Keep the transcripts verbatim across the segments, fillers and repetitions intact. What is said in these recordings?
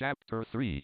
Chapter three.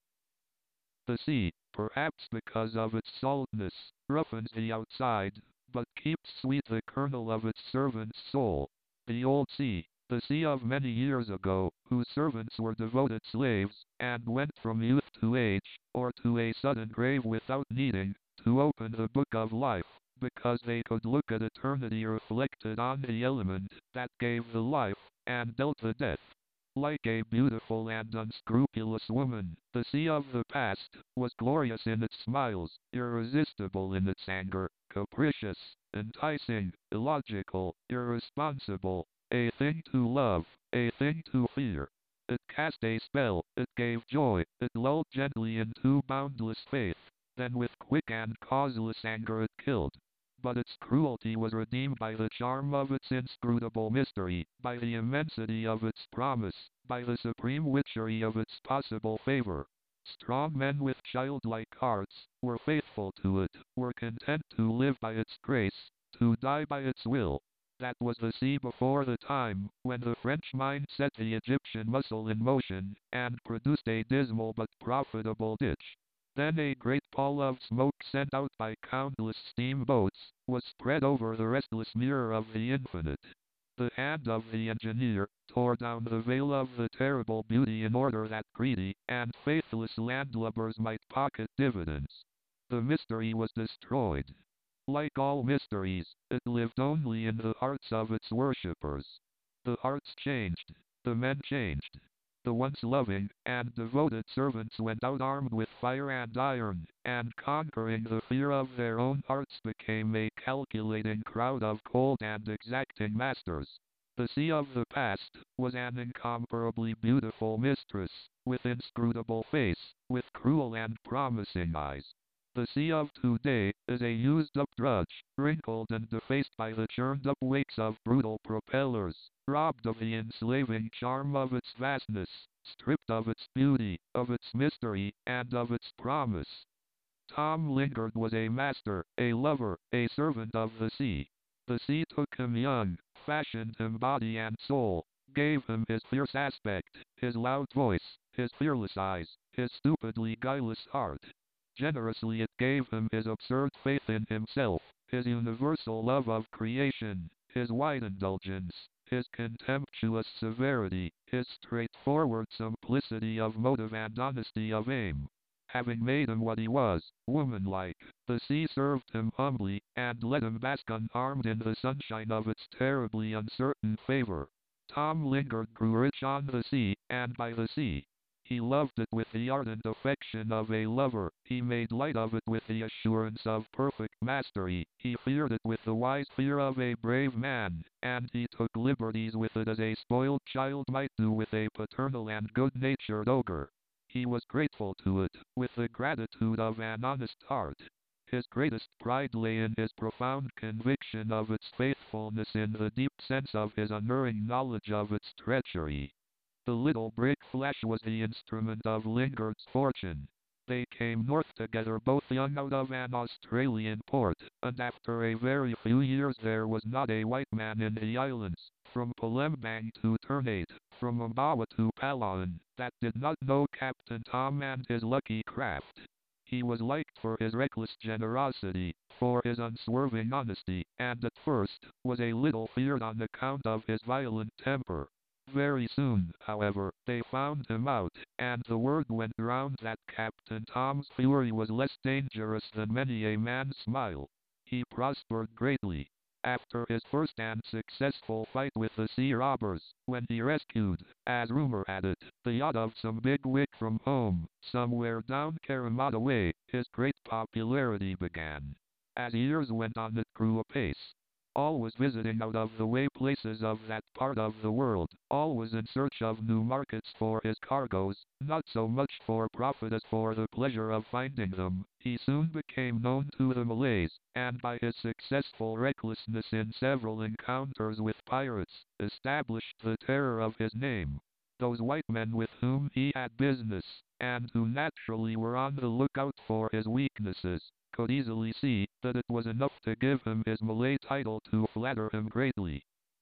The sea, perhaps because of its saltness, roughens the outside, but keeps sweet the kernel of its servant's soul. The old sea, the sea of many years ago, whose servants were devoted slaves, and went from youth to age, or to a sudden grave without needing to open the book of life, because they could look at eternity reflected on the element that gave the life, and dealt the death. Like a beautiful and unscrupulous woman, the sea of the past was glorious in its smiles, irresistible in its anger, capricious, enticing, illogical, irresponsible, a thing to love, a thing to fear. It cast a spell, it gave joy, it lulled gently into boundless faith, then with quick and causeless anger it killed. But its cruelty was redeemed by the charm of its inscrutable mystery, by the immensity of its promise, by the supreme witchery of its possible favor. Strong men with childlike hearts were faithful to it, were content to live by its grace, to die by its will. That was the sea before the time when the French mind set the Egyptian muscle in motion, and produced a dismal but profitable ditch. Then a great pall of smoke sent out by countless steamboats was spread over the restless mirror of the infinite. The hand of the engineer tore down the veil of the terrible beauty in order that greedy and faithless landlubbers might pocket dividends. The mystery was destroyed. Like all mysteries, it lived only in the hearts of its worshippers. The hearts changed. The men changed. The once loving and devoted servants went out armed with fire and iron, and conquering the fear of their own hearts became a calculating crowd of cold and exacting masters. The sea of the past was an incomparably beautiful mistress, with inscrutable face, with cruel and promising eyes. The sea of today is a used-up drudge, wrinkled and defaced by the churned-up wakes of brutal propellers, robbed of the enslaving charm of its vastness, stripped of its beauty, of its mystery, and of its promise. Tom Lingard was a master, a lover, a servant of the sea. The sea took him young, fashioned him body and soul, gave him his fierce aspect, his loud voice, his fearless eyes, his stupidly guileless heart. Generously it gave him his absurd faith in himself, his universal love of creation, his wide indulgence, his contemptuous severity, his straightforward simplicity of motive and honesty of aim. Having made him what he was, womanlike, the sea served him humbly, and let him bask unharmed in the sunshine of its terribly uncertain favor. Tom Lingard grew rich on the sea, and by the sea. He loved it with the ardent affection of a lover, he made light of it with the assurance of perfect mastery, he feared it with the wise fear of a brave man, and he took liberties with it as a spoiled child might do with a paternal and good-natured ogre. He was grateful to it, with the gratitude of an honest heart. His greatest pride lay in his profound conviction of its faithfulness, in the deep sense of his unerring knowledge of its treachery. The little brick Flash was the instrument of Lingard's fortune. They came north together, both young, out of an Australian port, and after a very few years there was not a white man in the islands, from Palembang to Ternate, from Mambawa to Palawan, that did not know Captain Tom and his lucky craft. He was liked for his reckless generosity, for his unswerving honesty, and at first was a little feared on account of his violent temper. Very soon, however, they found him out, and the word went round that Captain Tom's fury was less dangerous than many a man's smile. He prospered greatly. After his first and successful fight with the sea robbers, when he rescued, as rumor had it, the yacht of some big wig from home, somewhere down Karamata Way, his great popularity began. As years went on it grew apace. Always visiting out-of-the-way places of that part of the world, always in search of new markets for his cargoes, not so much for profit as for the pleasure of finding them, he soon became known to the Malays, and by his successful recklessness in several encounters with pirates, established the terror of his name. Those white men with whom he had business, and who naturally were on the lookout for his weaknesses, could easily see that it was enough to give him his Malay title to flatter him greatly.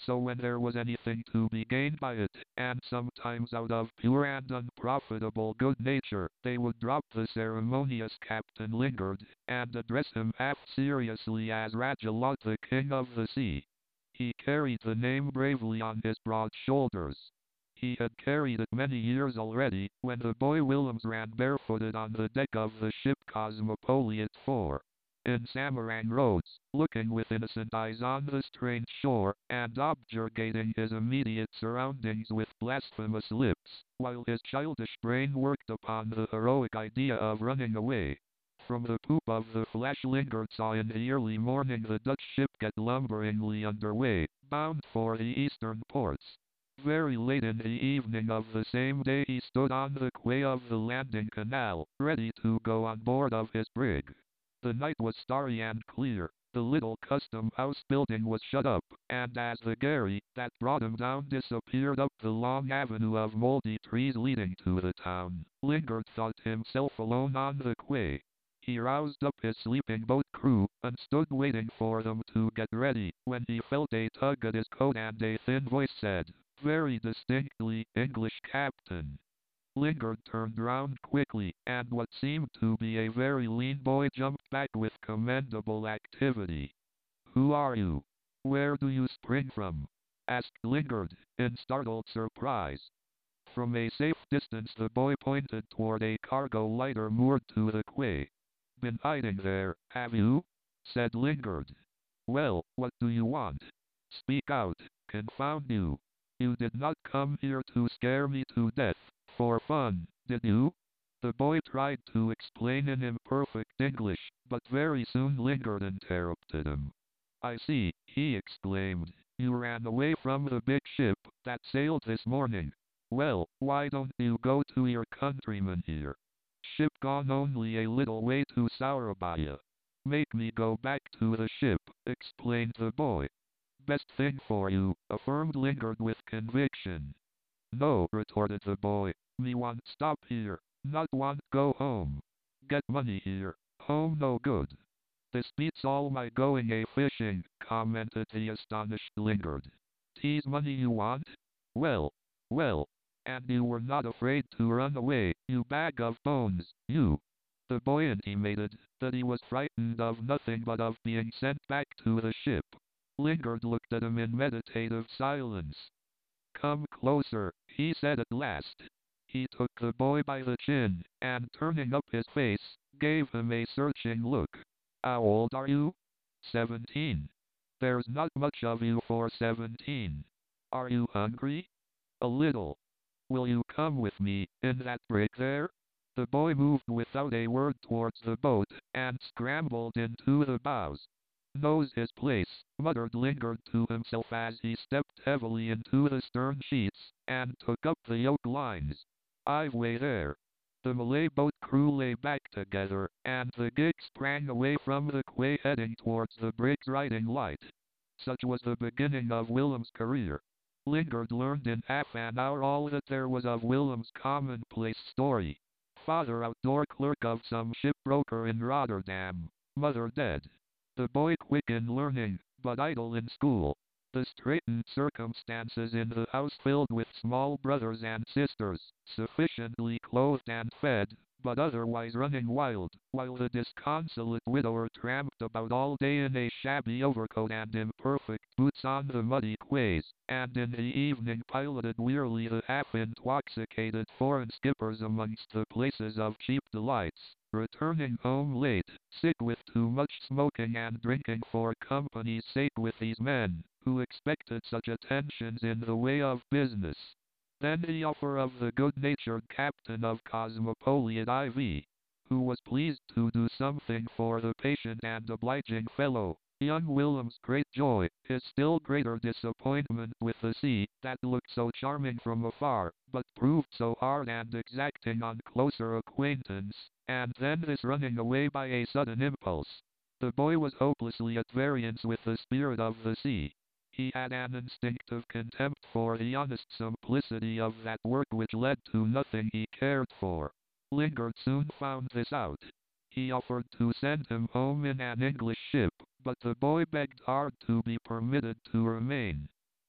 So when there was anything to be gained by it, and sometimes out of pure and unprofitable good nature, they would drop the ceremonious Captain Lingard, and address him half seriously as Rajalot, the King of the Sea. He carried the name bravely on his broad shoulders. He had carried it many years already, when the boy Willems ran barefooted on the deck of the ship Cosmopolite four. In Samarang Roads, looking with innocent eyes on the strange shore, and objurgating his immediate surroundings with blasphemous lips, while his childish brain worked upon the heroic idea of running away. From the poop of the Flash Lingard saw in the early morning the Dutch ship get lumberingly under way, bound for the eastern ports. Very late in the evening of the same day he stood on the quay of the landing canal, ready to go on board of his brig. The night was starry and clear. The little custom house building was shut up, and as the gharry that brought him down disappeared up the long avenue of moldy trees leading to the town, Lingard thought himself alone on the quay. He roused up his sleeping boat crew, and stood waiting for them to get ready, when he felt a tug at his coat and a thin voice said, very distinctly, English captain. Lingard turned round quickly, and what seemed to be a very lean boy jumped back with commendable activity. Who are you? Where do you spring from? Asked Lingard, in startled surprise. From a safe distance the boy pointed toward a cargo lighter moored to the quay. Been hiding there, have you? Said Lingard. Well, what do you want? Speak out, confound you. You did not come here to scare me to death, for fun, did you? The boy tried to explain in imperfect English, but very soon Lingard interrupted him. I see, he exclaimed. You ran away from the big ship that sailed this morning. Well, why don't you go to your countrymen here? Ship gone only a little way to Surabaya. Make me go back to the ship, explained the boy. Best thing for you, affirmed Lingard with conviction. No, retorted the boy. Me want stop here, not want go home. Get money here, home no good. This beats all my going a fishing, commented the astonished Lingard. Tease money you want? Well, well, and you were not afraid to run away, you bag of bones, you. The boy intimated that he was frightened of nothing but of being sent back to the ship. Lingard looked at him in meditative silence. Come closer, he said at last. He took the boy by the chin, and turning up his face, gave him a searching look. How old are you? Seventeen. There's not much of you for seventeen. Are you hungry? A little. Will you come with me, in that brig there? The boy moved without a word towards the boat, and scrambled into the bows. Knows his place, muttered Lingard to himself as he stepped heavily into the stern sheets, and took up the yoke lines. I've way there. The Malay boat crew lay back together, and the gig sprang away from the quay heading towards the brig's riding light. Such was the beginning of Willem's career. Lingard learned in half an hour all that there was of Willem's commonplace story. Father outdoor clerk of some shipbroker in Rotterdam. Mother dead. The boy quick in learning, but idle in school. The straitened circumstances in the house filled with small brothers and sisters, sufficiently clothed and fed, but otherwise running wild, while the disconsolate widower tramped about all day in a shabby overcoat and imperfect boots on the muddy quays, and in the evening piloted wearily the half-intoxicated foreign skippers amongst the places of cheap delights, returning home late, sick with too much smoking and drinking for company's sake with these men, who expected such attentions in the way of business. Then the offer of the good-natured captain of Cosmopolite the four, who was pleased to do something for the patient and obliging fellow. Young Willem's great joy, his still greater disappointment with the sea, that looked so charming from afar, but proved so hard and exacting on closer acquaintance, and then this running away by a sudden impulse. The boy was hopelessly at variance with the spirit of the sea. He had an instinctive contempt for the honest simplicity of that work which led to nothing he cared for. Lingard soon found this out. He offered to send him home in an English ship, but the boy begged hard to be permitted to remain.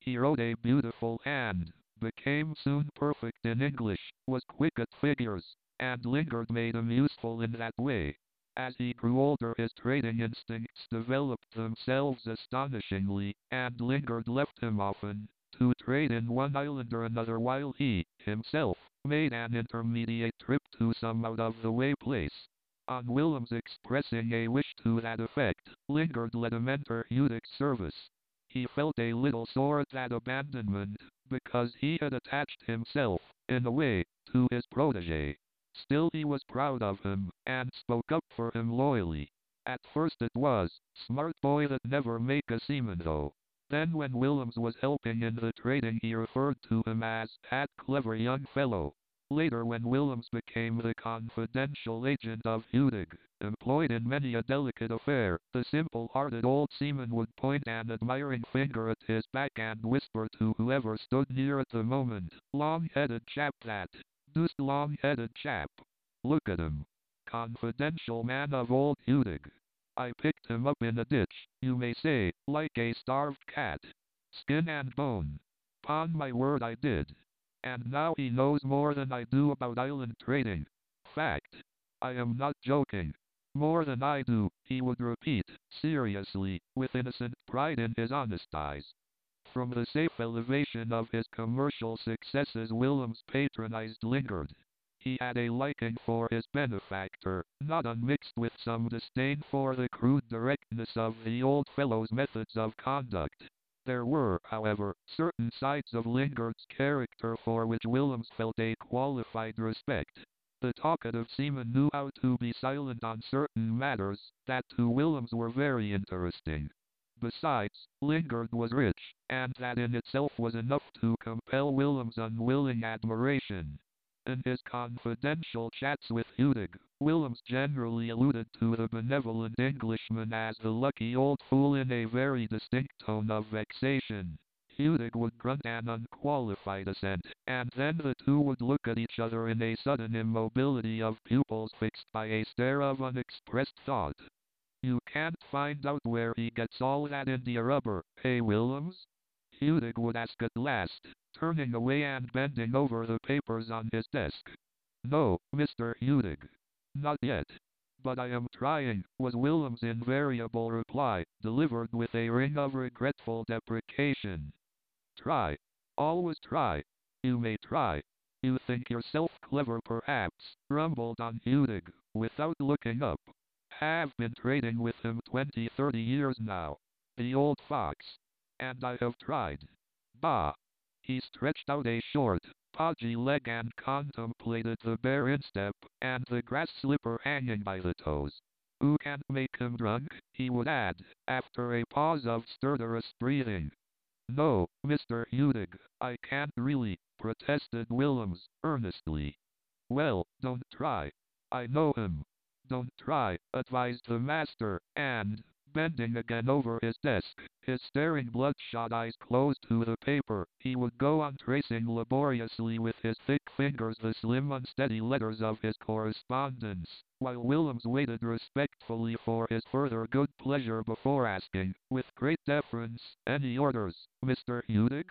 He wrote a beautiful hand, became soon perfect in English, was quick at figures, and Lingard made him useful in that way. As he grew older his trading instincts developed themselves astonishingly, and Lingard left him often, to trade in one island or another while he, himself, made an intermediate trip to some out-of-the-way place. On Willem's expressing a wish to that effect, Lingard let him enter Udick's service. He felt a little sore at that abandonment, because he had attached himself, in a way, to his protege. Still he was proud of him, and spoke up for him loyally. At first it was, smart boy that never make a seaman though. Then when Willems was helping in the trading he referred to him as that clever young fellow. Later when Willems became the confidential agent of Udig, employed in many a delicate affair, the simple-hearted old seaman would point an admiring finger at his back and whisper to whoever stood near at the moment, long-headed chap that, deuced long-headed chap. Look at him. Confidential man of old Udig. I picked him up in a ditch, you may say, like a starved cat. Skin and bone. 'Pon my word I did. And now he knows more than I do about island trading. Fact. I am not joking. More than I do, he would repeat, seriously, with innocent pride in his honest eyes. From the safe elevation of his commercial successes Willems patronized Lingard. He had a liking for his benefactor, not unmixed with some disdain for the crude directness of the old fellow's methods of conduct. There were, however, certain sides of Lingard's character for which Willems felt a qualified respect. The talkative seaman knew how to be silent on certain matters that to Willems were very interesting. Besides, Lingard was rich, and that in itself was enough to compel Willem's unwilling admiration. In his confidential chats with Udig, Willems generally alluded to the benevolent Englishman as the lucky old fool in a very distinct tone of vexation. Udig would grunt an unqualified assent, and then the two would look at each other in a sudden immobility of pupils fixed by a stare of unexpressed thought. You can't find out where he gets all that India rubber, eh, Willems? Udig would ask at last, turning away and bending over the papers on his desk. No, Mister Udig. Not yet. But I am trying, was Willem's invariable reply, delivered with a ring of regretful deprecation. Try. Always try. You may try. You think yourself clever perhaps, rumbled on Udig, without looking up. Have been trading with him twenty thirty years now. The old fox. And I have tried. Bah! He stretched out a short, podgy leg and contemplated the bare instep, and the grass slipper hanging by the toes. Who can make him drunk, he would add, after a pause of stertorous breathing. No, Mister Udig, I can't really, protested Willems, earnestly. Well, don't try. I know him. Don't try, advised the master, and, bending again over his desk, his staring bloodshot eyes closed to the paper, he would go on tracing laboriously with his thick fingers the slim unsteady letters of his correspondence, while Willems waited respectfully for his further good pleasure before asking, with great deference, any orders, Mister Udig?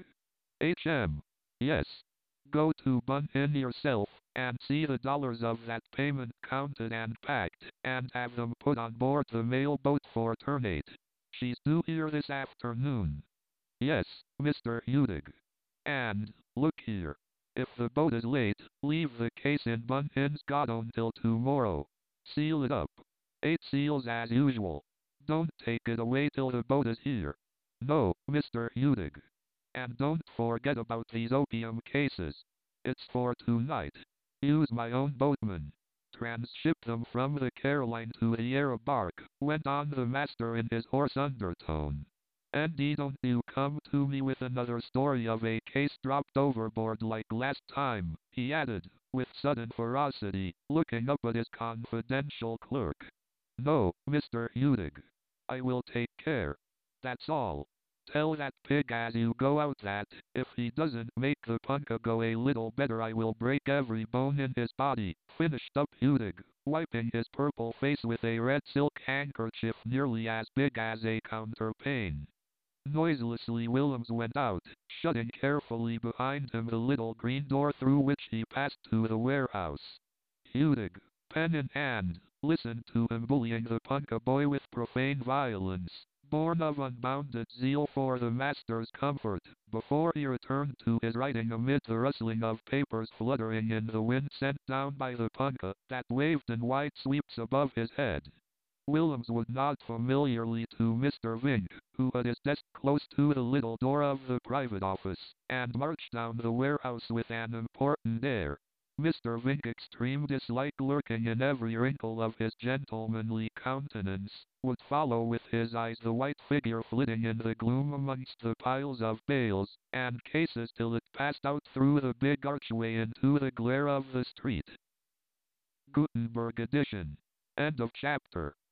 H M. Yes. Go to Bun Inn yourself, and see the dollars of that payment counted and packed, and have them put on board the mail boat for Ternate. She's due here this afternoon. Yes, Mister Udig. And, look here. If the boat is late, leave the case in Bun Inn's godown till tomorrow. Seal it up. Eight seals as usual. Don't take it away till the boat is here. No, Mister Udig. And don't forget about these opium cases. It's for tonight. Use my own boatman. Transship them from the Caroline to the Arab bark, went on the master in his hoarse undertone. And don't you come to me with another story of a case dropped overboard like last time, he added, with sudden ferocity, looking up at his confidential clerk. No, Mister Udig. I will take care. That's all. Tell that pig as you go out that, if he doesn't make the punka go a little better I will break every bone in his body, finished up Udig, wiping his purple face with a red silk handkerchief nearly as big as a counterpane. Noiselessly Williams went out, shutting carefully behind him the little green door through which he passed to the warehouse. Hudig, pen in hand, listened to him bullying the punka boy with profane violence, born of unbounded zeal for the master's comfort, before he returned to his writing amid the rustling of papers fluttering in the wind sent down by the punka that waved in wide sweeps above his head. Williams would nod familiarly to Mister Vink, who had his desk close to the little door of the private office, and marched down the warehouse with an important air. Mister Vink, extreme dislike lurking in every wrinkle of his gentlemanly countenance, would follow with his eyes the white figure flitting in the gloom amongst the piles of bales and cases till it passed out through the big archway into the glare of the street. Gutenberg edition. End of chapter.